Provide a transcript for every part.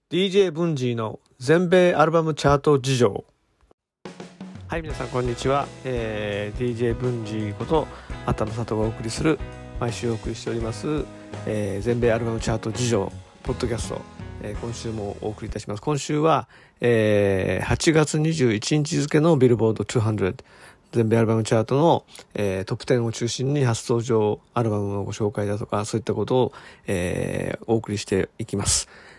DJ ブンジーの全米アルバムチャート事情。はい、皆さんこんにちは、DJ ブンジーこと畑野里がお送りする、毎週お送りしております、全米アルバムチャート事情ポッドキャスト、今週もお送りいたします。今週は、8月21日付のビルボード200全米アルバムチャートの、トップ10を中心に初登場アルバムのご紹介だとか、そういったことを、お送りしていきます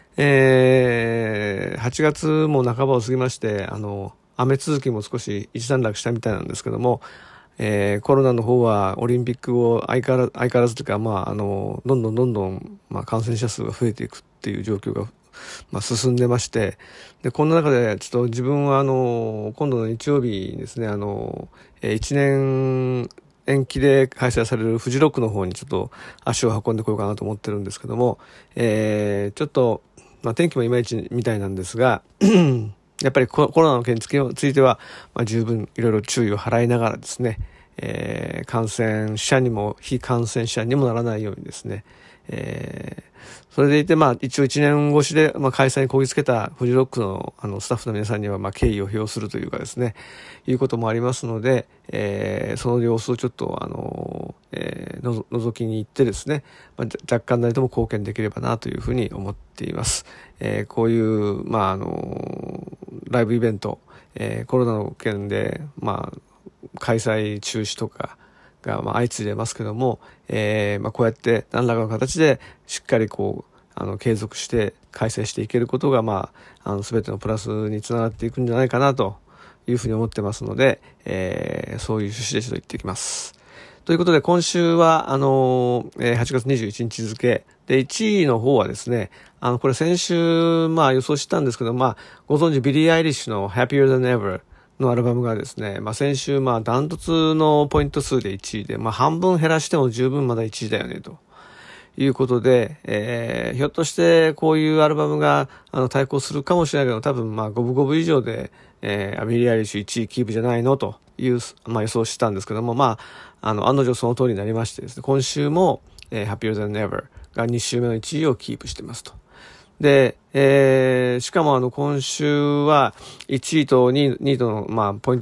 。8月も半ばを過ぎまして、雨続きも少し一段落したみたいなんですけども、コロナの方はオリンピックを相変わらずというか、どんどん、感染者数が増えていくっていう状況が、進んでまして、で、こんな中でちょっと自分は今度の日曜日にですね、1年延期で開催されるフジロックの方にちょっと足を運んでこようかなと思ってるんですけども、ちょっと、天気もいまいちみたいなんですが、やっぱりコロナの件については、十分いろいろ注意を払いながらですね、感染者にも非感染者にもならないようにですね、それでいて、一応1年越しで、開催にこぎつけたフジロックの、スタッフの皆さんには、敬意を表するというかですね、いうこともありますので、その様子をちょっと、覗きに行ってですね、若干なりとも貢献できればなというふうに思っています。こういう、ライブイベント、コロナの件で、開催中止とかが、相次いでますけども、こうやって何らかの形でしっかり継続して開催していけることが、全てのプラスにつながっていくんじゃないかなというふうに思ってますので、そういう趣旨でちょっと言っていきます。ということで、今週は、8月21日付で、1位の方はですね、これ先週、予想したんですけど、ご存知、ビリー・アイリッシュの Happier Than Ever のアルバムがですね、先週、ダントツのポイント数で1位で、半分減らしても十分まだ1位だよね、ということで、ひょっとしてこういうアルバムが、対抗するかもしれないけど、多分、五分五分以上で、ビリー・アイリッシュ1位キープじゃないのという、予想したんですけども、案の定その通りになりましてですね、今週も、Happier Than Ever が2週目の1位をキープしてますと。で、しかも今週は1位と2位との、ポイン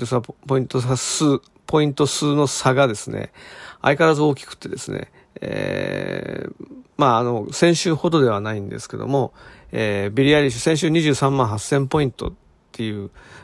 ト数の差がですね、相変わらず大きくてですね、先週ほどではないんですけども、ビリー・アイリッシュ先週23万8000ポイントっていう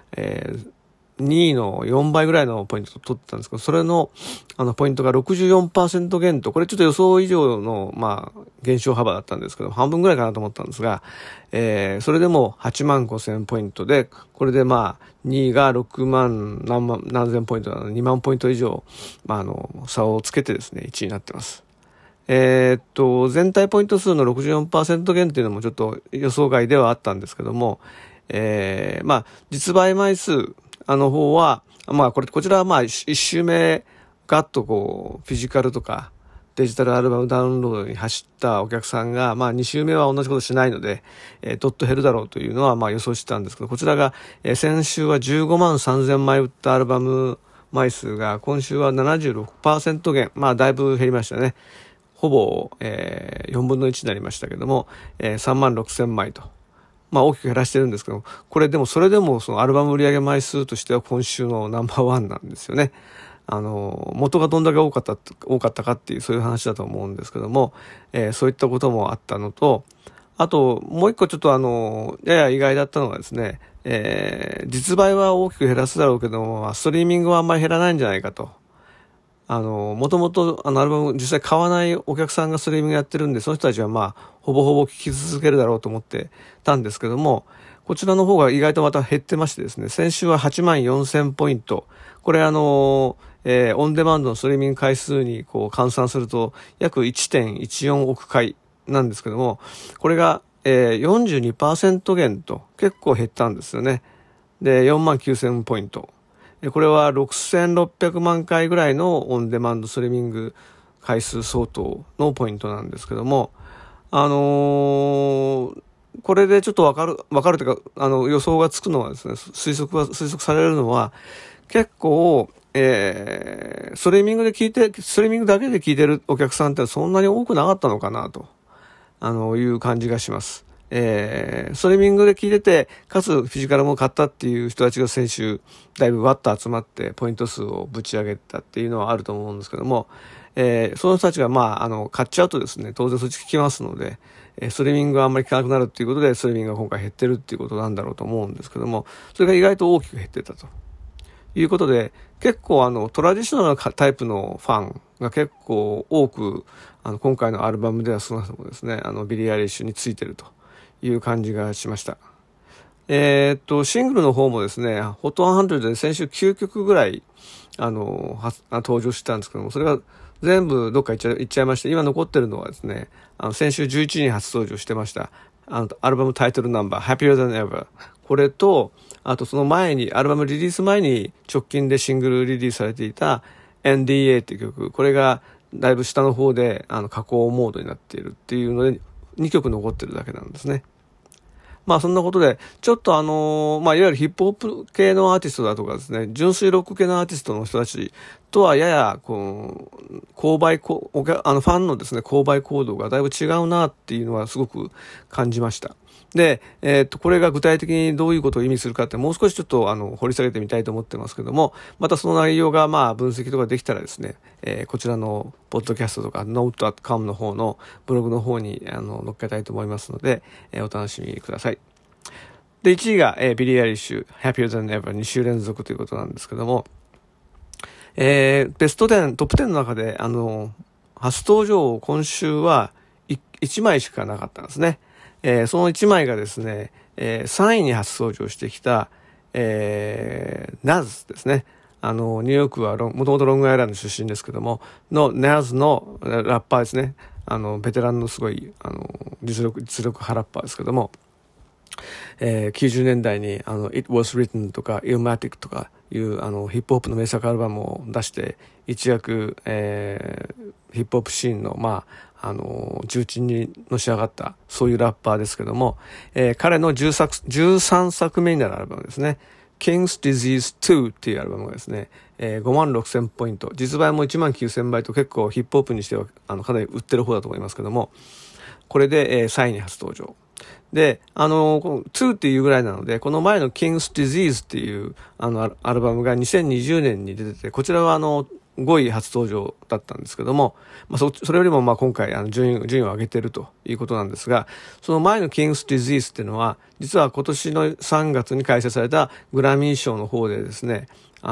、2位の4倍ぐらいのポイントを取ってたんですけど、それの、ポイントが 64% 減と、これちょっと予想以上の、減少幅だったんですけど、半分ぐらいかなと思ったんですが、それでも8万5000ポイントで、これで2位が6万何千ポイントなので、2万ポイント以上、差をつけてですね、1位になってます。全体ポイント数の 64% 減っていうのもちょっと予想外ではあったんですけども、実売枚数、方は、こちらは一周目、ガッとフィジカルとか、デジタルアルバムダウンロードに走ったお客さんが、2周目は同じことしないので、どっと減るだろうというのは、予想してたんですけど、こちらが、先週は15万3000枚売ったアルバム枚数が、今週は 76% 減、だいぶ減りましたね。ほぼ、4分の1になりましたけども、3万6000枚と。大きく減らしてるんですけど、それでもそのアルバム売上枚数としては今週のナンバーワンなんですよね。元がどんだけ多かったかっていうそういう話だと思うんですけども、そういったこともあったのと、あともう一個ちょっとやや意外だったのがですね、実売は大きく減らすだろうけども、ストリーミングはあんまり減らないんじゃないかと。もともとアルバム実際買わないお客さんがストリーミングやってるんで、その人たちはほぼほぼ聴き続けるだろうと思ってたんですけども、こちらの方が意外とまた減ってましてですね、先週は8万4000ポイント。これオンデマンドのストリーミング回数に換算すると約 1.14 億回なんですけども、これが、42% 減と結構減ったんですよね。で、4万9000ポイント。これは6600万回ぐらいのオンデマンドストリーミング回数相当のポイントなんですけども、これでちょっとわかるというか、予想がつくのはですね、推測されるのは、結構、ストリーミングだけで聞いてるお客さんってそんなに多くなかったのかなと、いう感じがします。 ストリーミングで聞いてて、かつフィジカルも買ったっていう人たちが先週、だいぶわっと集まってポイント数をぶち上げたっていうのはあると思うんですけども、その人たちが買っちゃうとですね、当然そっち聞きますので、ストリーミングがあんまり効かなくなるっていうことで、ストリーミングが今回減ってるっていうことなんだろうと思うんですけども、それが意外と大きく減ってたということで、結構トラディショナルなタイプのファンが結構多く、今回のアルバムでは少なくともですね、ビリー・アイリッシュについてるという感じがしました。シングルの方もですね、HOT100 で先週9曲ぐらい、登場したんですけども、それが全部どっか行っちゃいまして、今残ってるのはですね、先週11日に初登場してました、アルバムタイトルナンバー、Happier Than Ever。これと、あとその前に、アルバムリリース前に直近でシングルリリースされていた NDA っていう曲、これがだいぶ下の方で加工モードになっているっていうので、2曲残ってるだけなんですね。そんなことで、ちょっといわゆるヒップホップ系のアーティストだとかですね、純粋ロック系のアーティストの人たちとはやや、購買、ファンのですね、購買行動がだいぶ違うなっていうのはすごく感じました。で、これが具体的にどういうことを意味するかってもう少しちょっと掘り下げてみたいと思ってますけども、またその内容が分析とかできたらですね、こちらのポッドキャストとか note.com の方のブログの方に載っけたいと思いますので、お楽しみください。で、1位が、ビリー・アイリッシュ Happier Than Ever 2週連続ということなんですけども、ベスト10、トップ10の中で初登場今週は1枚しかなかったんですね。その1枚がですね、3位に初登場してきた、Nas ですね。ニューヨークはもともとロングアイランド出身ですけども、Nas のラッパーですね。ベテランのすごい、実力派ラッパーですけども、90年代にIt Was Written とか Illmatic とかいうヒップホップの名作アルバムを出して一躍、ヒップホップシーンの重鎮にのし上がったそういうラッパーですけども、彼の13作目になるアルバムですね、King's Disease 2っていうアルバムがですね、56,000ポイント、実売も19,000倍と結構ヒップホップにしてはかなり売ってる方だと思いますけども、これで、3位に初登場で、2っていうぐらいなので、この前の King's Disease っていうアルバムが2020年に出てて、こちらは5位初登場だったんですけども、それよりも今回順位を上げてるということなんですが、その前の King's Disease っていうのは、実は今年の3月に開催されたグラミー賞の方でですね、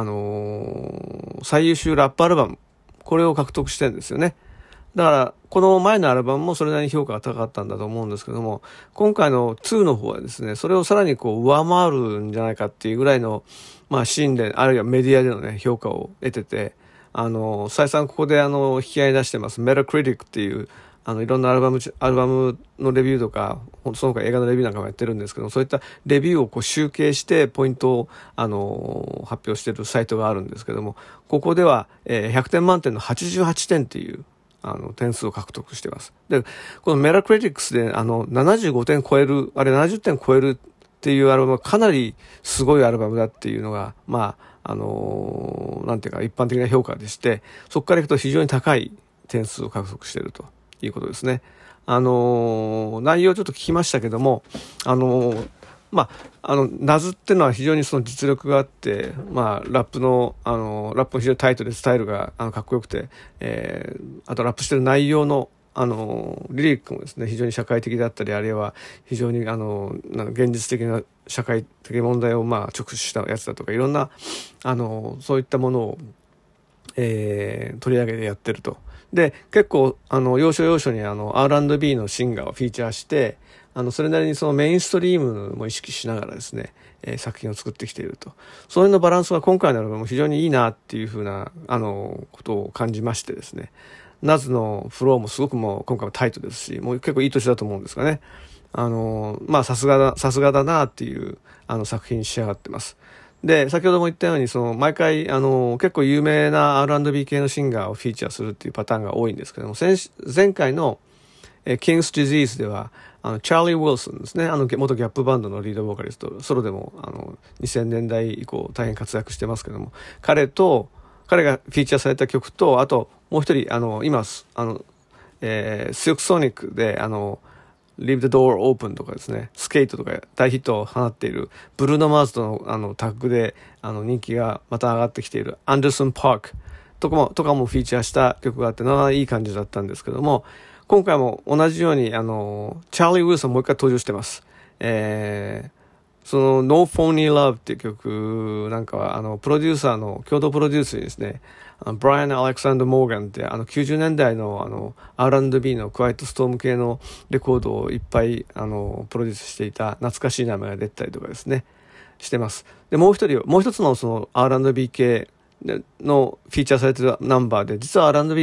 最優秀ラップアルバム、これを獲得してるんですよね。だから、この前のアルバムもそれなりに評価が高かったんだと思うんですけども、今回の2の方はですね、それをさらに上回るんじゃないかっていうぐらいの、シーンで、あるいはメディアでのね、評価を得てて、再三ここで引き合い出してます、メタクリティックっていう、いろんなアルバムのレビューとか、その他映画のレビューなんかもやってるんですけど、そういったレビューを集計してポイントを、発表しているサイトがあるんですけども、ここでは、100点満点の88点っていう、点数を獲得しています。で、このメタクリティックスで、75点超える、あれ70点超えるっていうアルバムはかなりすごいアルバムだっていうのが、なんていうか一般的な評価でして、そこからいくと非常に高い点数を獲得しているということですね。内容をちょっと聞きましたけども、ナズっていうのは非常にその実力があって、ラップも非常にタイトでスタイルがかっこよくて、あとラップしてる内容のリリックもですね、非常に社会的だったり、あるいは非常に現実的な社会的問題を直視したやつだとか、いろんなそういったものを、取り上げてやってると。で、結構要所要所にR&B のシンガーをフィーチャーして、それなりにそのメインストリームも意識しながらですね、作品を作ってきていると。それのバランスが今回のアルバムも非常にいいなっていうふうなことを感じましてですね、ナズのフローもすごくもう今回はタイトですし、もう結構いい年だと思うんですがね、さすがだなっていう作品に仕上がってます。で、先ほども言ったように、毎回、結構有名な R&B 系のシンガーをフィーチャーするっていうパターンが多いんですけども、前回の、King's Disease では、チャーリー・ウィルソンですね、元ギャップバンドのリードボーカリスト、ソロでも、2000年代以降大変活躍してますけども、彼がフィーチャーされた曲と、あと、もう一人、今、シルクソニックで、 Leave the Door Open とかですね、スケートとか大ヒットを放っているブルーノ・マーズとのタッグで人気がまた上がってきているアンダーソン・パークとかもフィーチャーした曲があっていい感じだったんですけども、今回も同じようにチャーリー・ウィルソンもう一回登場してます。その No Phony Love っていう曲なんかはプロデューサーの共同プロデュースにですね、ブライアン・アレクサンダー・モーガンって90年代のR&B のクワイエットストーム系のレコードをいっぱいプロデュースしていた懐かしい名前が出たりとかですねしてます。でもう一つのその R&B 系のフィーチャーされてるナンバーで、実は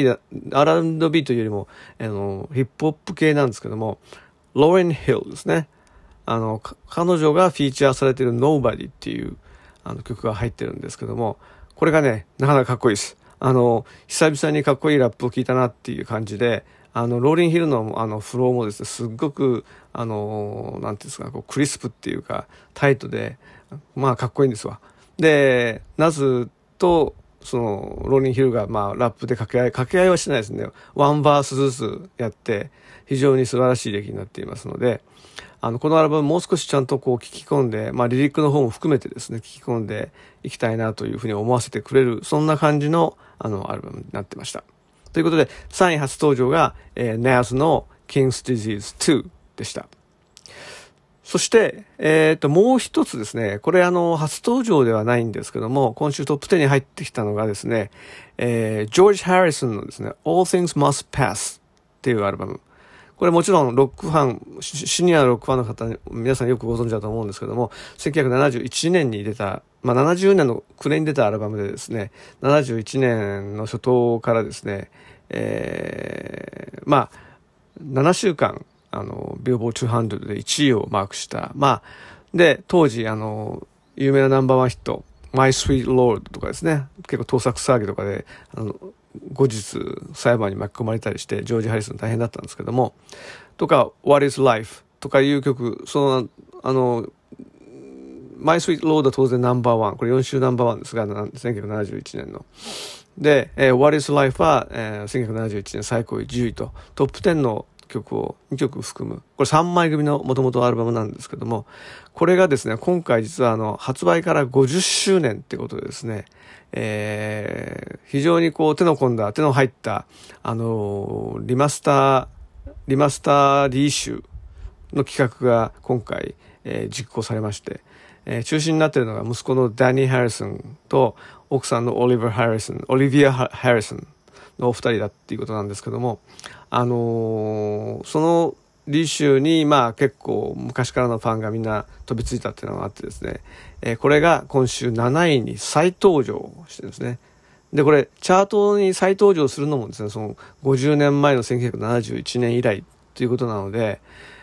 R&B というよりもヒップホップ系なんですけども、ローレン・ヒルですね。彼女がフィーチャーされている Nobody っていう曲が入ってるんですけども、これがねなかなかかっこいいです。久々にかっこいいラップを聞いたなっていう感じで、ローリンヒルのフローもですね、すっごくなんていうんですか、クリスプっていうかタイトでかっこいいんですわ。でナズとそのローリンヒルがラップで掛け合いはしてないですね。ワンバースずつやって非常に素晴らしい出来になっていますので、このアルバムもう少しちゃんと聞き込んで、リリックの方も含めてですね、聞き込んでいきたいなというふうに思わせてくれる、そんな感じのアルバムになってました。ということで、3位初登場が、Nas の King's Disease 2でした。そして、もう一つですね、これ初登場ではないんですけども、今週トップ10に入ってきたのがですね、ジョージ・ハリソンのですね、All Things Must Pass っていうアルバム。これもちろんロックファン、シニアのロックファンの方、皆さんよくご存知だと思うんですけども、1971年に出た、70年の暮れに出たアルバムでですね、71年の初頭からですね、7週間、ビルボード200で1位をマークした。で、当時、有名なナンバーワンヒット、My Sweet Lord とかですね、結構盗作騒ぎとかで、後日裁判に巻き込まれたりしてジョージ・ハリソン大変だったんですけども、とか What is Life とかいう曲、My Sweet Lord は当然ナンバーワン、これ4週ナンバーワンですが、1971年ので、What is Life は、1971年最高位10位とトップ10の曲を2曲含む、これ3枚組の元々アルバムなんですけども、これがですね、今回実は発売から50周年ってことでですね、非常に手の込んだ、手の入った、リマスターリーシュの企画が今回、実行されまして、中心になっているのが息子のダニー・ハリソンと奥さんのオリビア・ハリソンのお二人だっていうことなんですけども、そのリーシュに結構昔からのファンがみんな飛びついたっていうのがあってですね、これが今週7位に再登場してるんですね。でこれチャートに再登場するのもですね、その50年前の1971年以来ということなので、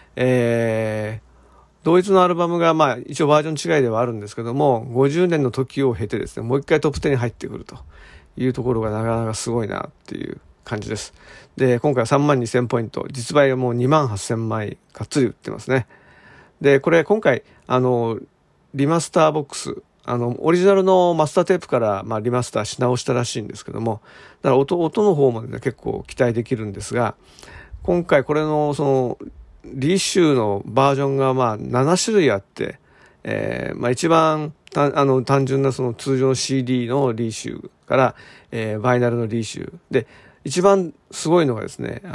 同一のアルバムが一応バージョン違いではあるんですけども、50年の時を経てですね、もう一回トップ10に入ってくるというところがなかなかすごいなっていう感じです。で今回は32,000ポイント、実売はもう28,000枚がっつり売ってますね。でこれ今回リマスターボックス、オリジナルのマスターテープからリマスターし直したらしいんですけども、だから音の方もね結構期待できるんですが、今回これのそのリーシューのバージョンが7種類あって、一番単純なその通常の CD のリーシューから、バイナルのリーシューで、一番すごいのがですね、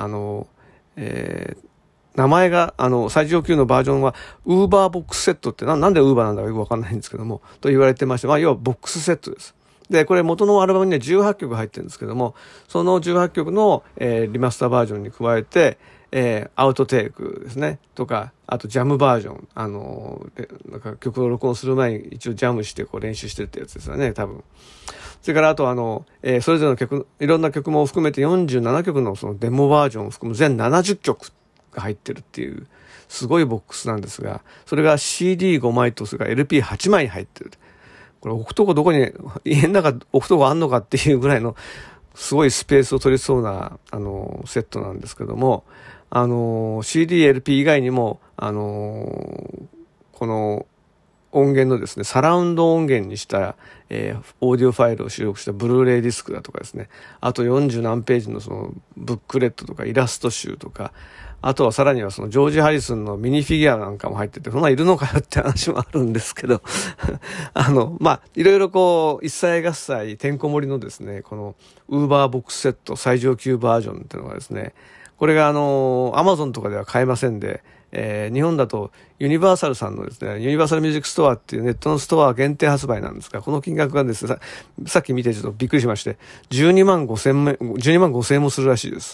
名前が最上級のバージョンはウーバーボックスセットってなんでウーバーなんだかよくわかんないんですけどもと言われてまして、要はボックスセットです。でこれ元のアルバムには18曲入ってるんですけども、その18曲の、リマスターバージョンに加えて、アウトテイクですねとか、あとジャムバージョン、なんか曲を録音する前に一応ジャムして練習してるってやつですよね、多分。それからあとそれぞれの曲、いろんな曲も含めて47曲のそのデモバージョンを含む全70曲が入ってるっていうすごいボックスなんですが、それが CD5 枚とそれから LP8 枚入ってる。これ置くとこどこに家の中置くとこあんのかっていうぐらいのすごいスペースを取りそうなセットなんですけども、CD、LP 以外にもこの音源のですね、サラウンド音源にした、オーディオファイルを収録したブルーレイディスクだとかですね、あと40何ページのそのブックレットとかイラスト集とか、 あとはさらにはそのジョージ・ハリスンのミニフィギュアなんかも入ってて、そんないるのかよって話もあるんですけど、いろいろこう、一切合切てんこ盛りのですね、このウーバーボックスセット最上級バージョンっていうのがですね、これがアマゾンとかでは買えませんで、日本だとユニバーサルさんのですね、ユニバーサルミュージックストアっていうネットのストア限定発売なんですが、この金額がですね、さっき見てちょっとびっくりしまして、12万5千円もするらしいです。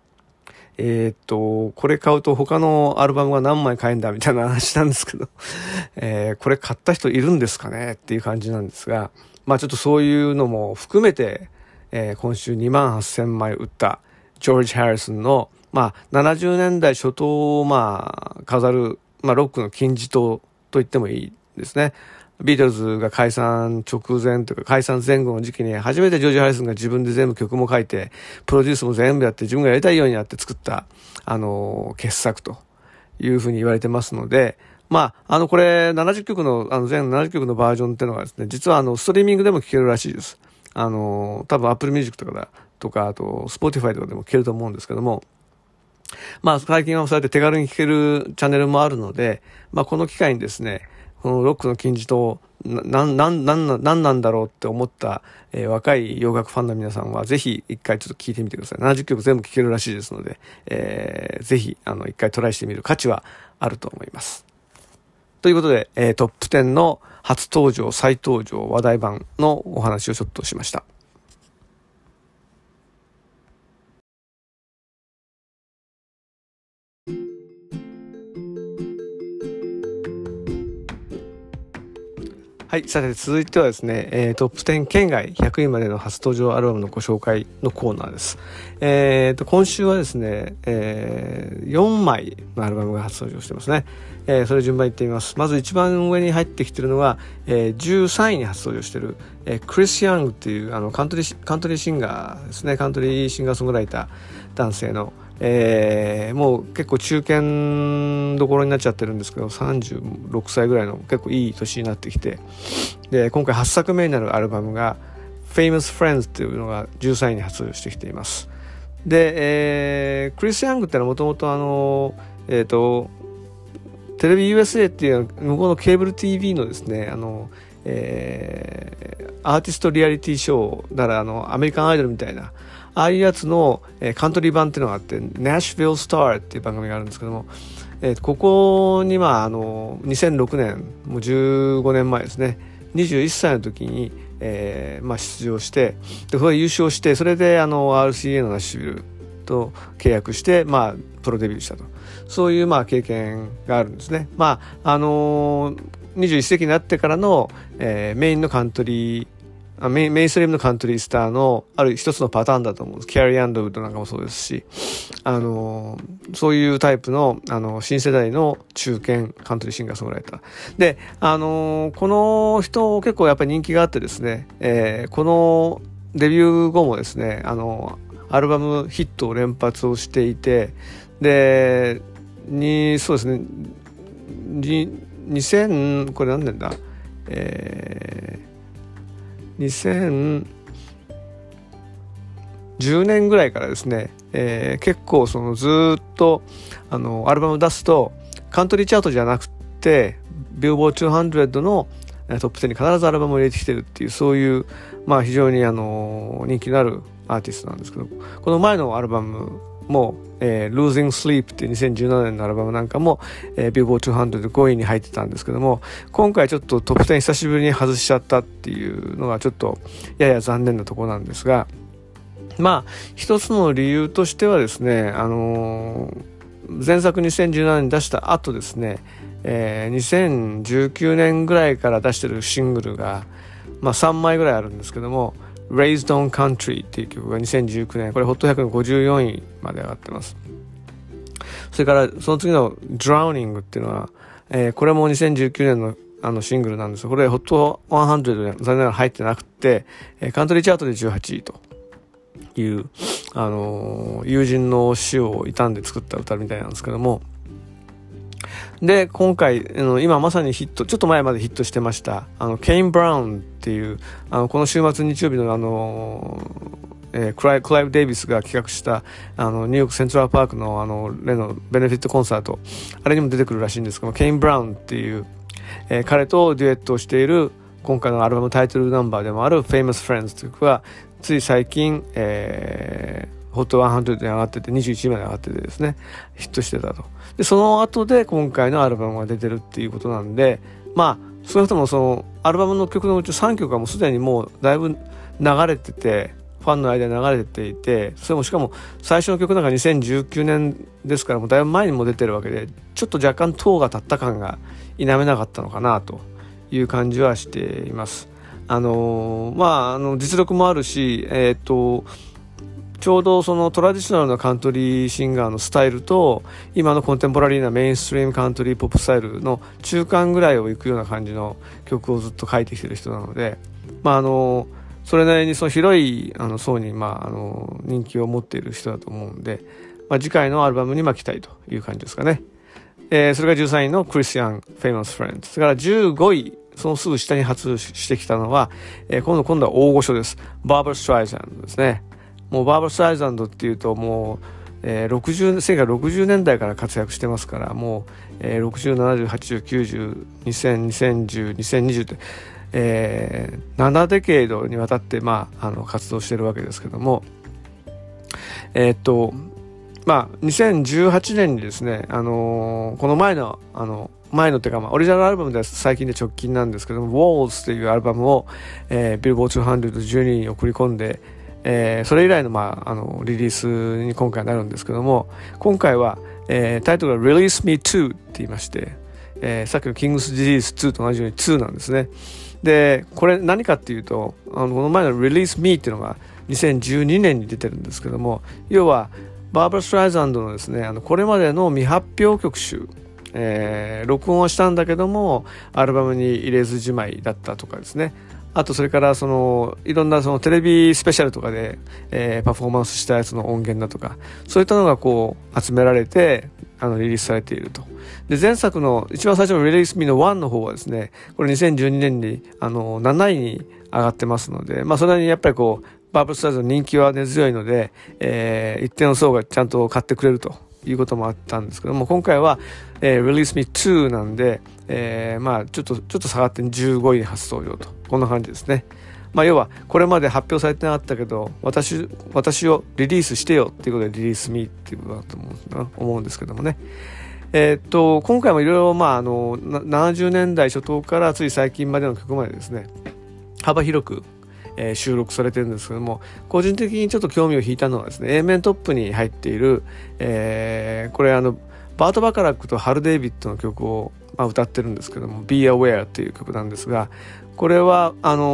これ買うと他のアルバムが何枚買えんだみたいな話なんですけど、これ買った人いるんですかねっていう感じなんですが、ちょっとそういうのも含めて、今週2万8000枚売ったジョージ・ハリスンの70年代初頭を飾る、ロックの金字塔と言ってもいいですね。ビートルズが解散直前というか解散前後の時期に初めてジョージ・ハリスンが自分で全部曲も書いてプロデュースも全部やって自分がやりたいようにやって作った傑作というふうに言われてますので、これ70曲の全70曲のバージョンっていうのがですね、実はストリーミングでも聴けるらしいです。多分 Apple Music とかあと Spotify とかでも聴けると思うんですけども、最近はそうやって手軽に聴けるチャンネルもあるので、この機会にですね、このロックの金字塔、なんなんだろうって思った、若い洋楽ファンの皆さんはぜひ一回ちょっと聞いてみてください。70曲全部聴けるらしいですので、ぜひ一回トライしてみる価値はあると思います。ということで、トップ10の初登場、再登場、話題版のお話をちょっとしました。はい。さて、続いてはですね、トップ10圏外100位までの初登場アルバムのご紹介のコーナーです。今週はですね、4枚のアルバムが初登場してますね。それ順番に言ってみます。まず一番上に入ってきているのは、13位に初登場している、クリス・ヤングっていうカントリーシンガーですね。カントリーシンガーソングライター男性の、もう結構中堅どころになっちゃってるんですけど、36歳ぐらいの結構いい年になってきて、で今回8作目になるアルバムが Famous Friends っていうのが13位に発表してきています。で、クリス・ヤングってのはもともとテレビ USA っていう向こうのケーブル TV のですね、アーティストリアリティショーだからアメリカンアイドルみたいなああいうやつの、カントリー版っていうのがあって、Nashville Star っていう番組があるんですけども、ここに2006年、もう15年前ですね、21歳の時に、出場して、で、これ優勝して、それでRCA のナッシュビルと契約して、プロデビューしたと。そういう経験があるんですね。21世紀になってからの、メインのカントリーメインストリームのカントリースターのある一つのパターンだと思うんです。キャリー・アンドウッドなんかもそうですし、そういうタイプの、新世代の中堅カントリーシンガーソングライター。で、この人結構やっぱり人気があってですね、このデビュー後もですね、アルバムヒットを連発をしていて、で、そうですね、これ何年だ2010年ぐらいからですね、結構ずっとアルバム出すとカントリーチャートじゃなくてビルボード200のトップ10に必ずアルバムを入れてきてるっていうそういう非常に人気のあるアーティストなんですけど、この前のアルバムも、Losing Sleep っていう2017年のアルバムなんかも、ビルボード200で5位に入ってたんですけども、今回ちょっとトップ10久しぶりに外しちゃったっていうのがちょっとやや残念なところなんですが、一つの理由としてはですね、前作2017年に出した後ですね、2019年ぐらいから出してるシングルが、3枚ぐらいあるんですけども、Raised on Country っていう曲が2019年、これホット100の54位まで上がってます。それからその次の Drowning っていうのは、これも2019年のシングルなんですが、これホット100で残念ながら入ってなくて、カントリーチャートで18位という、友人の死を悼んで作った歌みたいなんですけども、で今回今まさにちょっと前までヒットしてましたケイン・ブラウンっていうこの週末日曜日のクライブ・デイビスが企画したニューヨークセントラルパークの例のベネフィットコンサート、あれにも出てくるらしいんですけども、ケイン・ブラウンっていう、彼とデュエットをしている今回のアルバムタイトルナンバーでもある Famous Friends という曲がつい最近、HOT100 で上がってて21位まで上がっててですね、ヒットしてたと。でその後で今回のアルバムが出てるっていうことなんで、まあ少なくともそのアルバムの曲のうち3曲はもうすでにもうだいぶ流れてて、ファンの間に流れていて、それもしかも最初の曲なんか2019年ですから、もうだいぶ前にも出てるわけで、ちょっと若干塔が立った感が否めなかったのかなという感じはしています。実力もあるし、ちょうどそのトラディショナルなカントリーシンガーのスタイルと今のコンテンポラリーなメインストリームカントリーポップスタイルの中間ぐらいをいくような感じの曲をずっと書いてきてる人なので、それなりにその広い層に人気を持っている人だと思うんで、次回のアルバムに期待という感じですかね。それが13位のクリスチャン・フェイマス・フレンド。それから15位、そのすぐ下に発してきたのは、今度は大御所です。バーバラ・ストライザンドですね。もうバーバラ・ストライザンドっていうともう、1960年代から活躍してますから、もう、60、70、80、90、2000、2010、2020って、7デケードにわたって活動してるわけですけども、2018年にですね、この前のっていうか、オリジナルアルバムでは最近で直近なんですけども、Walls というアルバムを、ビルボード20012に送り込んで、それ以来の、リリースに今回なるんですけども、今回は、タイトルが Release Me 2って言いまして、さっきの King's Disease 2と同じように2なんですね。でこれ何かっていうと、この前の Release Me っていうのが2012年に出てるんですけども、要はバーバラ・ストライザンドのですね、これまでの未発表曲集、録音はしたんだけどもアルバムに入れずじまいだったとかですね、あとそれからいろんなテレビスペシャルとかで、パフォーマンスしたやつの音源だとか、そういったのが集められてリリースされていると。で前作の一番最初の Release Me の1の方はですね、これ2012年に7位に上がってますので、それなりにやっぱりバーバラ・ストライザンドの人気は根強いので、一定の層がちゃんと買ってくれるということもあったんですけども、今回は、Release Me 2なんで、ちょっと下がって15位に初登場と、こんな感じですね。要はこれまで発表されてなかったけど私をリリースしてよっていうことでリリースミーっていうことだと思うんですけどもね。今回もいろいろ70年代初頭からつい最近までの曲までですね、幅広く収録されてるんですけども、個人的にちょっと興味を引いたのはですね、A 面トップに入っている、これバート・バカラックとハル・デイビッドの曲を、歌ってるんですけども、 Be Aware っていう曲なんですが、これは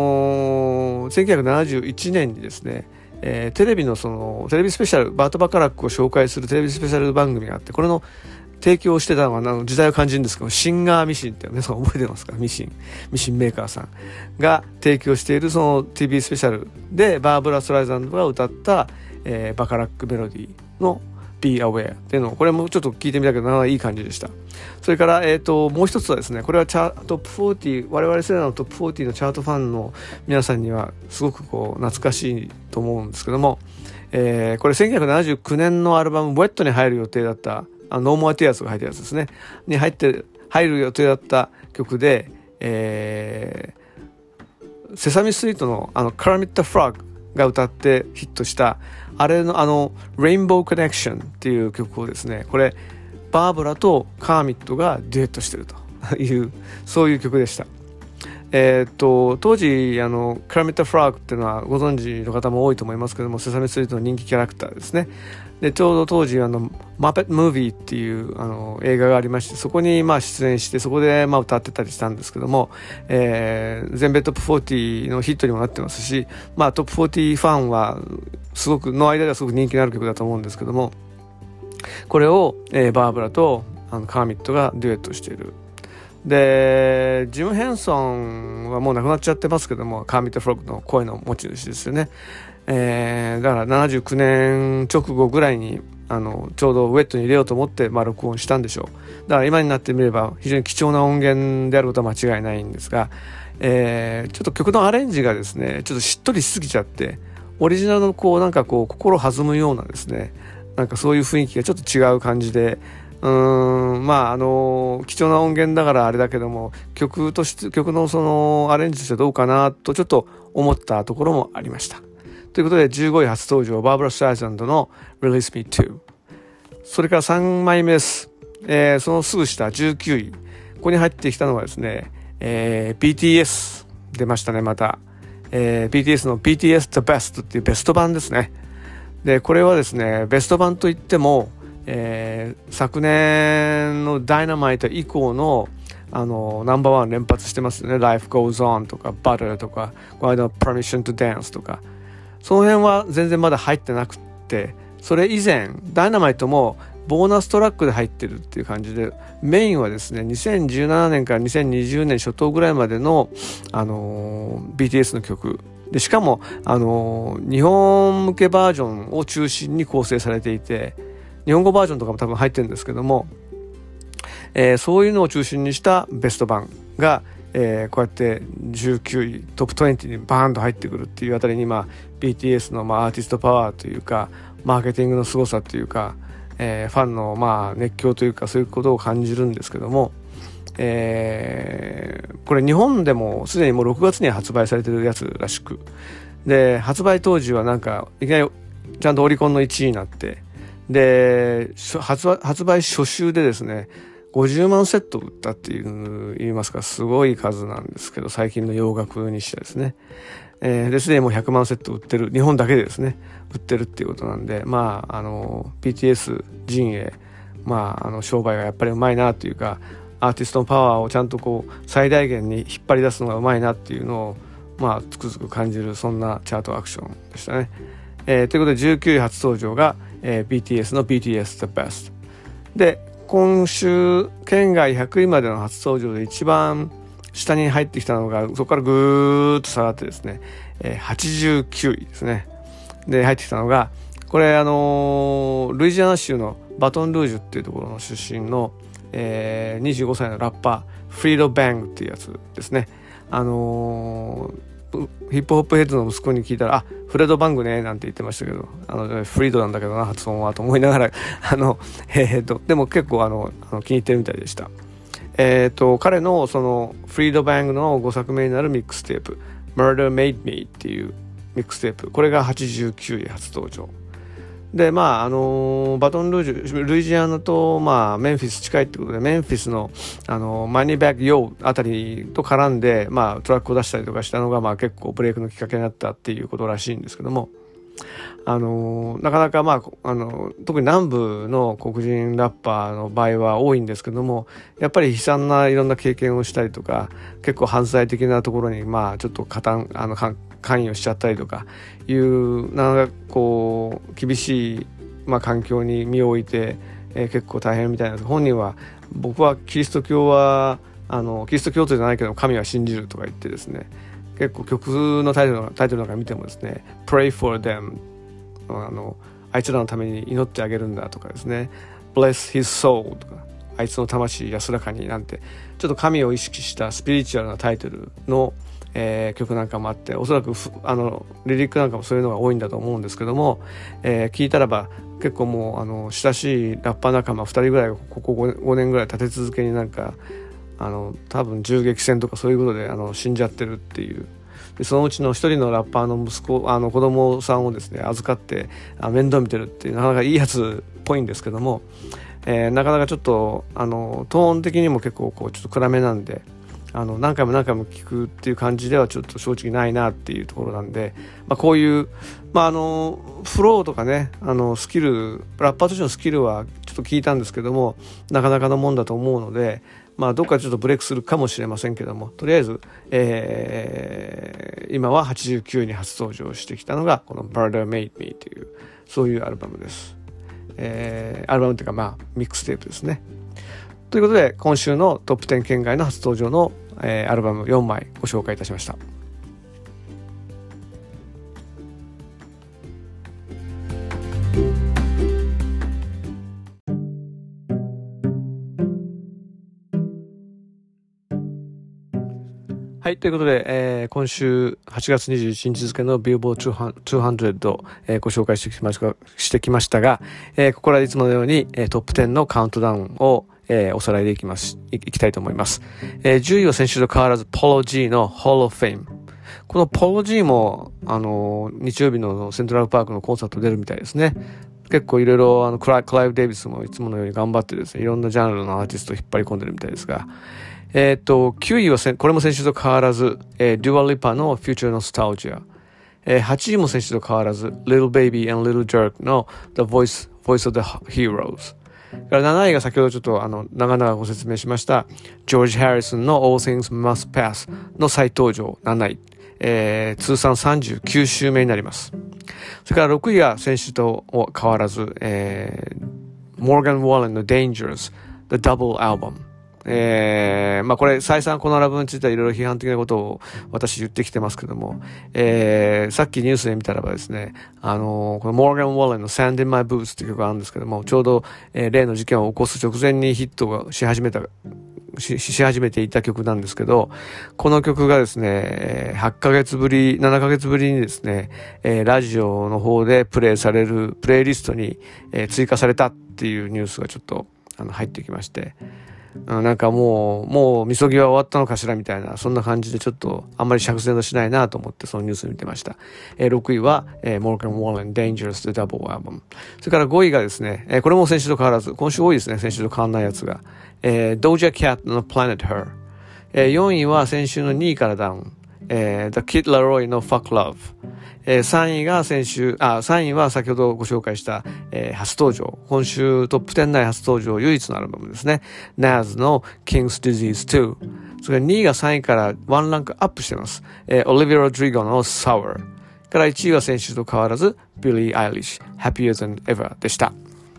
1971年にですね、テレビスペシャル、バート・バカラックを紹介するテレビスペシャル番組があって、これの提供してたのが時代を感じるんですけど、シンガーミシンって皆さん覚えてますか？ミシンメーカーさんが提供しているその TV スペシャルでバーブラ・ストライザンドが歌った、バカラックメロディーの Be Aware っていうのを、これもちょっと聞いてみたけどいい感じでした。それから、もう一つはですね、これはトップ40、我々世代のトップ40のチャートファンの皆さんにはすごく懐かしいと思うんですけども、これ1979年のアルバム Wet に入る予定だったNo More Tears が入ってるやつですねに入る予定だった曲で、セサミストリートのカラミット・フロッグが歌ってヒットしたあれのRainbow Connection っていう曲をですね、これバーブラとカーミットがデュエットしてるというそういう曲でした。当時カラミット・フロッグっていうのはご存知の方も多いと思いますけども、セサミストリートの人気キャラクターですね。でちょうど当時マペット・ムービーっていう映画がありまして、そこに出演して、そこで歌ってたりしたんですけども、全米トップ40のヒットにもなってますし、トップ40ファンはすごくの間ではすごく人気のある曲だと思うんですけども、これを、バーブラとカーミットがデュエットしている。でジム・ヘンソンはもう亡くなっちゃってますけども、カーミット・フロッグの声の持ち主ですよね。だから79年直後ぐらいにちょうどウェットに入れようと思って、録音したんでしょう。だから今になってみれば非常に貴重な音源であることは間違いないんですが、ちょっと曲のアレンジがですねちょっとしっとりしすぎちゃってオリジナルのこうなんかこう心弾むようなですね、なんかそういう雰囲気がちょっと違う感じで、まあ貴重な音源だからあれだけども、曲のそのアレンジとしてどうかなとちょっと思ったところもありました。ということで15位初登場、バーバラ・ストライサンドの Release Me Too。 それから3枚目です。そのすぐ下19位、ここに入ってきたのがですね、BTS 出ましたね。また、BTS の BTS The Best っていうベスト版ですね。でこれはですね、ベスト版といっても、昨年のダイナマイト以降のナンバーワン連発してますよね。 Life Goes On とか Butter とか、この間の Permission to Dance とか、その辺は全然まだ入ってなくって、それ以前ダイナマイトもボーナストラックで入ってるっていう感じで、メインはですね2017年から2020年初頭ぐらいまでの、BTS の曲で、しかも、日本向けバージョンを中心に構成されていて、日本語バージョンとかも多分入ってるんですけども、そういうのを中心にしたベスト版が、こうやって19位トップ20にバーンと入ってくるっていうあたりに、BTS のアーティストパワーというか、マーケティングの凄さというか、ファンの熱狂というか、そういうことを感じるんですけども、これ日本でもすでにもう6月に発売されてるやつらしく、で発売当時はなんかいきなりちゃんとオリコンの1位になって、で発売初週でですね50万セット売ったっていう言いますか、すごい数なんですけど、最近の洋楽にしてですね、ですでにもう100万セット売ってる、日本だけでですね売ってるっていうことなんで、BTS 陣営、商売がやっぱりうまいなというか、アーティストのパワーをちゃんとこう最大限に引っ張り出すのがうまいなっていうのをつくづく感じる、そんなチャートアクションでしたね。ということで19位初登場が、BTS の BTS The Best で、今週県外100位までの初登場で一番下に入ってきたのが、そこからぐーっと下がってですね、89位ですね。で入ってきたのが、これルイジアナ州のバトンルージュっていうところの出身の、25歳のラッパーフリード・バングっていうやつですね。ヒップホップヘッドの息子に聞いたら、フレド・バングねなんて言ってましたけど、フリードなんだけどな発音はと思いながらでも結構気に入ってるみたいでした。彼のそのフリード・バングの5作目になるミックステープ Murder Made Me っていうミックステープ、これが89位初登場で、バトンルージュ、ルイジアナと、メンフィス近いってことで、メンフィスの、マニーバック・ヨーあたりと絡んで、トラックを出したりとかしたのが、結構ブレイクのきっかけになったっていうことらしいんですけども、なかなか、特に南部の黒人ラッパーの場合は多いんですけども、やっぱり悲惨ないろんな経験をしたりとか、結構犯罪的なところに、ちょっと関与しちゃったりとかいうなんかこう厳しい、環境に身を置いて、結構大変みたいな。本人は、僕はキリスト教はキリスト教徒じゃないけど神は信じるとか言ってですね、結構曲のタイトルなんか見てもですね Pray for them、 あいつらのために祈ってあげるんだとかですね、 Bless his soul とか、あいつの魂安らかになんて、ちょっと神を意識したスピリチュアルなタイトルの曲なんかもあって、おそらくリリックなんかもそういうのが多いんだと思うんですけども、聞いたらば結構もう親しいラッパー仲間2人ぐらいがここ 5年ぐらい立て続けになんか多分銃撃戦とかそういうことで死んじゃってるっていう。でそのうちの一人のラッパーの息子子供さんをですね預かって面倒見てるっていう、なかなかいいやつっぽいんですけども、なかなかちょっとトーン的にも結構こうちょっと暗めなんで、何回も聞くっていう感じではちょっと正直ないなっていうところなんで、こういう、フローとかね、スキル、ラッパーとしてのスキルはちょっと聞いたんですけども、なかなかのもんだと思うので、どっかちょっとブレイクするかもしれませんけども、とりあえず、今は89位に初登場してきたのがこの Murder Made Me という、そういうアルバムです。アルバムっていうかミックステープですね。ということで今週のトップ10圏外の初登場の、アルバム4枚ご紹介いたしました。 はい。ということで、今週8月21日付のビルボード200を、ご紹介してきましたが、ここからいつものように、トップ10のカウントダウンを、おさらいでいきたいと思います。10位は先週と変わらず、ポロ G の Hall of Fame。このポロ G も、日曜日のセントラルパークのコンサート出るみたいですね。結構いろいろ、クライブ・デイビスもいつものように頑張ってですね、いろんなジャンルのアーティストを引っ張り込んでるみたいですが、9位はこれも先週と変わらず、デュア・リパの Future Nostalgia。8位も先週と変わらず、Little Baby and Little Jerk の The Voice of the Heroes。から7位が先ほどちょっと長々ご説明しましたジョージ・ハリソンの All Things Must Pass の再登場7位、通算39週目になります。それから6位が先週と変わらず、Morgan Wallen の Dangerous The Double Album。これ再三このアルバムについてはいろいろ批判的なことを私言ってきてますけども、さっきニュースで見たらばですね、このモーガン・ウォーレンの Sand in My Boots っていう曲があるんですけども、ちょうど、例の事件を起こす直前にヒットがし始めていた曲なんですけど、この曲がですね、7ヶ月ぶりにですね、ラジオの方でプレイされるプレイリストに、追加されたっていうニュースがちょっと入ってきまして、なんかもうみそぎは終わったのかしらみたいな、そんな感じでちょっとあんまり釈然としないなと思ってそのニュース見てました。6位は、Morgan Wallen Dangerous The Double Album。それから5位がですね、これも先週と変わらず、今週多いですね、先週と変わらないやつが。Doja Cat の Planet Her。4位は先週の2位からダウン。The Kid Laroi の Fuck Love。3位は先ほどご紹介した、初登場。今週トップ10内初登場唯一のアルバムですね。Nas の King's Disease 2。それから2位が3位から1ランクアップしています。Olivia Rodrigo の Sour。から1位は先週と変わらず Billie Eilish Happier Than Ever でした。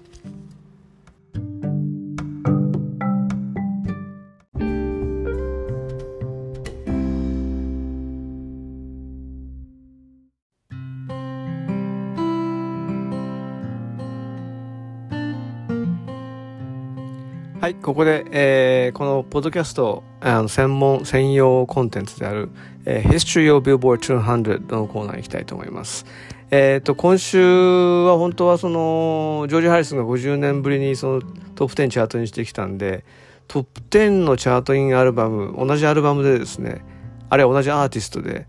はい、ここで、このポッドキャスト専用コンテンツである、History of Billboard 200のコーナーに行きたいと思います。今週は本当はそのジョージ・ハリスンが50年ぶりにそのトップ10チャートにしてきたんで、トップ10のチャートインアルバム、同じアルバムでですね、あれは同じアーティストで、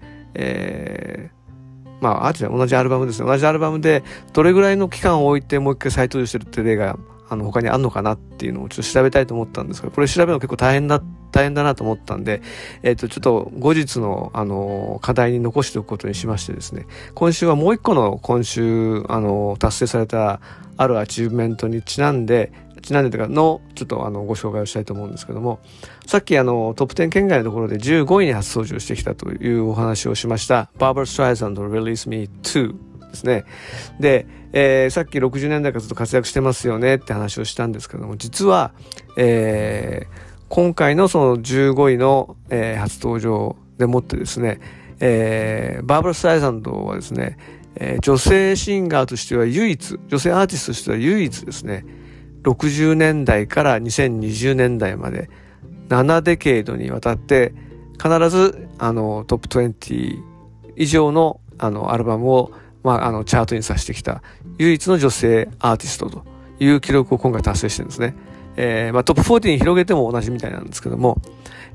同じアルバムですね。同じアルバムでどれぐらいの期間を置いてもう一回再登場してるって例が他にあるのかなっていうのをちょっと調べたいと思ったんですが、これ調べるの結構大変だなと思ったんで、ちょっと後日の課題に残しておくことにしましてですね、今週はもう一個の達成されたあるアチューブメントにちなんでというかのちょっとご紹介をしたいと思うんですけども、さっきトップ10圏外のところで15位に初登場してきたというお話をしましたBarbra Streisand Release Me 2ですね。で、さっき60年代からずっと活躍してますよねって話をしたんですけども、実は、今回のその15位の、初登場でもってですね、バーバラ・ストライサンドはですね、女性シンガーとしては女性アーティストとしては唯一ですね、60年代から2020年代まで7デケードにわたって必ずトップ20以上のアルバムをチャートにさせてきた唯一の女性アーティストという記録を今回達成してるんですね。トップ40に広げても同じみたいなんですけども、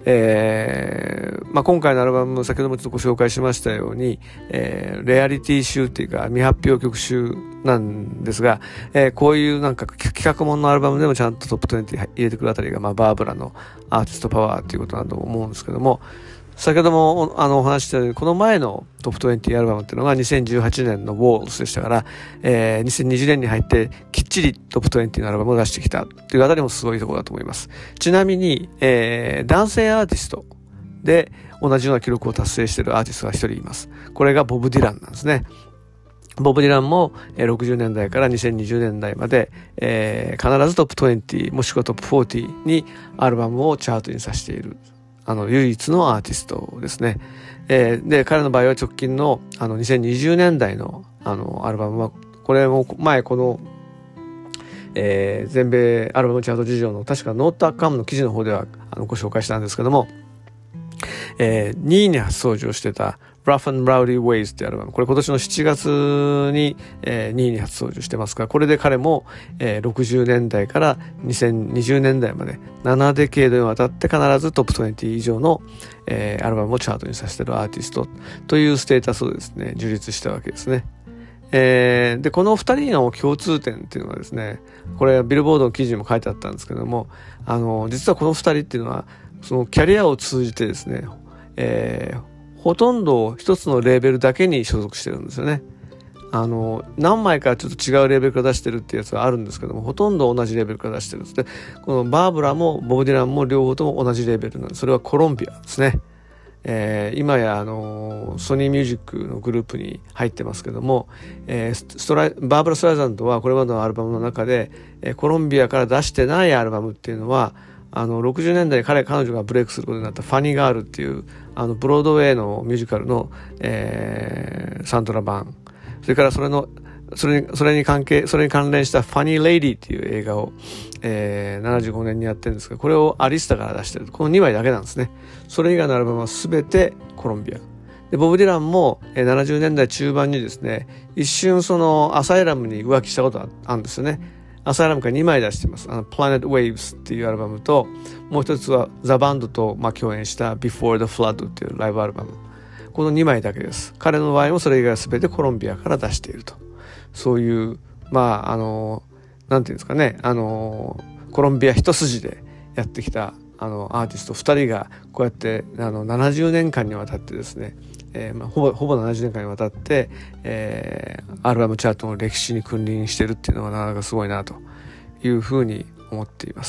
今回のアルバム先ほどもちょっとご紹介しましたように、レアリティ集っていうか未発表曲集なんですが、こういうなんか企画もののアルバムでもちゃんとトップ20入れてくるあたりが、バーブラのアーティストパワーっていうことだと思うんですけども、先ほどもお話ししたようにこの前のトップ20アルバムっていうのが2018年の Walls でしたから、2020年に入ってきっちりトップ20のアルバムを出してきたっていうあたりもすごいところだと思います。ちなみに、男性アーティストで同じような記録を達成しているアーティストが一人います。これがボブ・ディランなんですね。ボブ・ディランも60年代から2020年代まで、必ずトップ20もしくはトップ40にアルバムをチャートにさせている唯一のアーティストですね。で、彼の場合は直近の2020年代のアルバムは、これも前この、全米アルバムチャート事情の確かノートアカムの記事の方ではご紹介したんですけども、 2位に初登場してた Rough and Rowdy Ways ってアルバム、これ今年の7月に、2位に初登場してますが、これで彼も、60年代から2020年代まで7デケードにわたって必ずトップ20以上の、アルバムをチャートにさせているアーティストというステータスをですね樹立したわけですね。でこの2人の共通点っていうのはですね、これビルボードの記事にも書いてあったんですけども、実はこの2人っていうのはそのキャリアを通じてですね、ほとんど一つのレーベルだけに所属してるんですよね。何枚かちょっと違うレーベルから出してるっていうやつはあるんですけども、ほとんど同じレーベルから出してるんです。でこのバーブラもボブ・ディランも両方とも同じレーベルなんです。それはコロンビアですね。今やソニーミュージックのグループに入ってますけども、バーブラ・ストライザンドはこれまでのアルバムの中で、コロンビアから出してないアルバムっていうのは60年代に彼女がブレイクすることになったファニーガールっていうブロードウェイのミュージカルの、サントラ版、それからそれに関連したファニーレイディっていう映画を、75年にやってるんですが、これをアリスタから出してるこの2枚だけなんですね。それ以外のアルバムは全てコロンビアで、ボブ・ディランも、70年代中盤にですね一瞬そのアサイラムに浮気したことがあるんですよね。アサイラムから2枚出してます。Planet Waves っていうアルバムと、もう一つはザ・バンドと、共演した Before the Flood っていうライブアルバム、この2枚だけです。彼の場合もそれ以外は全てコロンビアから出していると、そういうなんていうんですかね、コロンビア一筋でやってきたアーティスト2人がこうやって70年間にわたってですね、ほぼ70年間にわたって、アルバムチャートの歴史に君臨してるっていうのはなかなかすごいなというふうに思っています。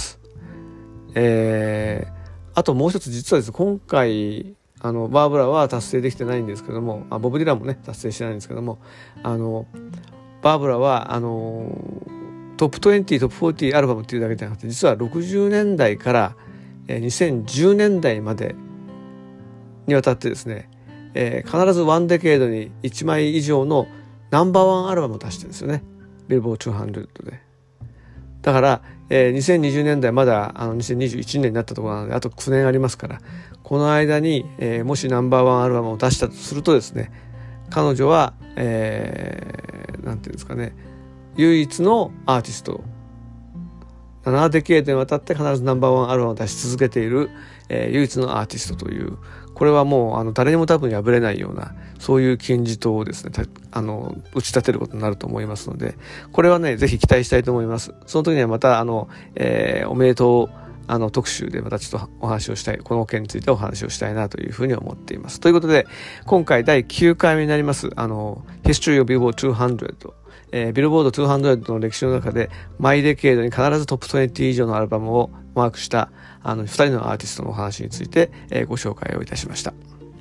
あともう一つ実はですね、今回バーブラは達成できてないんですけども、ボブ・ディランもね達成してないんですけども、バーブラはトップ20トップ40アルバムっていうだけじゃなくて、実は60年代から2010年代までにわたってですね、必ずワンデケードに1枚以上のナンバーワンアルバムを出してるんですよね、ビルボード200で。だから、2020年代まだ2021年になったところなのであと9年ありますから、この間に、もしナンバーワンアルバムを出したとするとですね、彼女は、なんていうんですかね、唯一のアーティスト、7デケードにわたって必ずナンバーワンアルバムを出し続けている、唯一のアーティストという、これはもう誰にも多分破れないようなそういう金字塔をですね打ち立てることになると思いますので、これはねぜひ期待したいと思います。その時にはまたおめでとう特集でまたちょっとお話をしたい、この件についてお話をしたいなというふうに思っています。ということで今回第9回目になりますHistory of Billboard 200、ビルボード200の歴史の中でマイデケードに必ずトップ20以上のアルバムをマークした2人のアーティストのお話について、ご紹介をいたしました。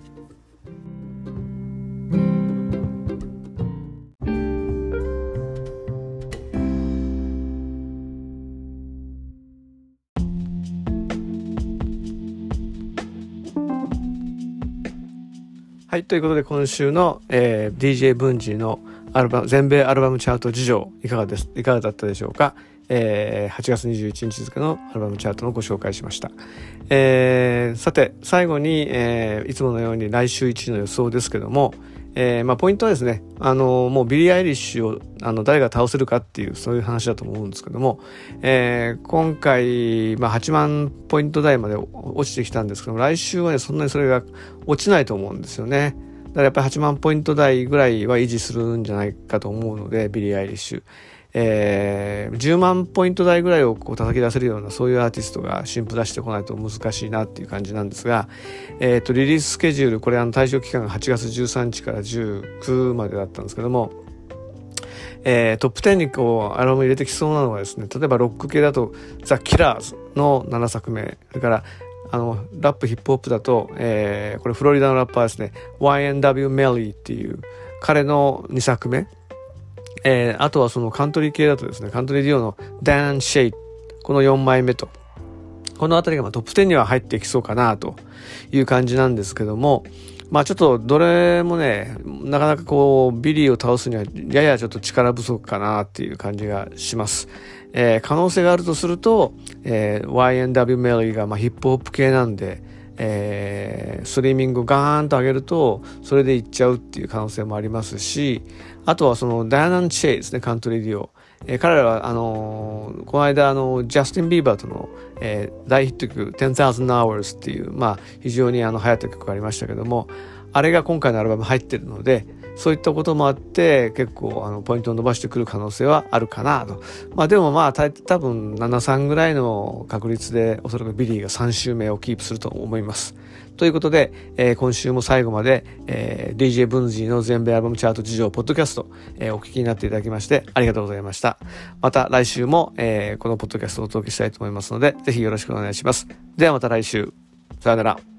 はい、ということで今週の、DJ ブンジーの全米アルバムチャート事情いかがだったでしょうか。8月21日付のアルバムチャートのご紹介しました。さて最後に、いつものように来週1位の予想ですけども、ポイントはですねもうビリー・アイリッシュを誰が倒せるかっていうそういう話だと思うんですけども、今回、8万ポイント台まで落ちてきたんですけども、来週はねそんなにそれが落ちないと思うんですよね。だからやっぱり8万ポイント台ぐらいは維持するんじゃないかと思うので、ビリー・アイリッシュ10万ポイント台ぐらいを叩き出せるようなそういうアーティストが新譜出してこないと難しいなっていう感じなんですが、リリーススケジュール、これ対象期間が8月13日から19までだったんですけども、トップ10にアルバム入れてきそうなのはですね、例えばロック系だとザ・キラーズの7作目、それからラップヒップホップだと、これフロリダのラッパーですね、 Y&W メリーっていう彼の2作目、あとはそのカントリー系だとですね、カントリーデュオのダン・シェイ、この4枚目と、このあたりがトップ10には入ってきそうかなという感じなんですけども、ちょっとどれもねなかなかビリーを倒すにはややちょっと力不足かなっていう感じがします。可能性があるとすると、Y&W メリーがヒップホップ系なんで、 ストリーミングをガーンと上げるとそれでいっちゃうっていう可能性もありますし、あとはそのダイアナ・チェイですね、カントリーディオ。彼らはこの間ジャスティン・ビーバーとの、大ヒット曲 10,000 Hours っていう、非常に流行った曲がありましたけども、あれが今回のアルバム入ってるので、そういったこともあって結構ポイントを伸ばしてくる可能性はあるかなと。でも多分7-3ぐらいの確率でおそらくビリーが3週目をキープすると思います。ということで、今週も最後まで、DJ ブンジーの全米アルバムチャート事情ポッドキャスト、お聞きになっていただきましてありがとうございました。また来週も、このポッドキャストをお届けしたいと思いますので、ぜひよろしくお願いします。ではまた来週。さよなら。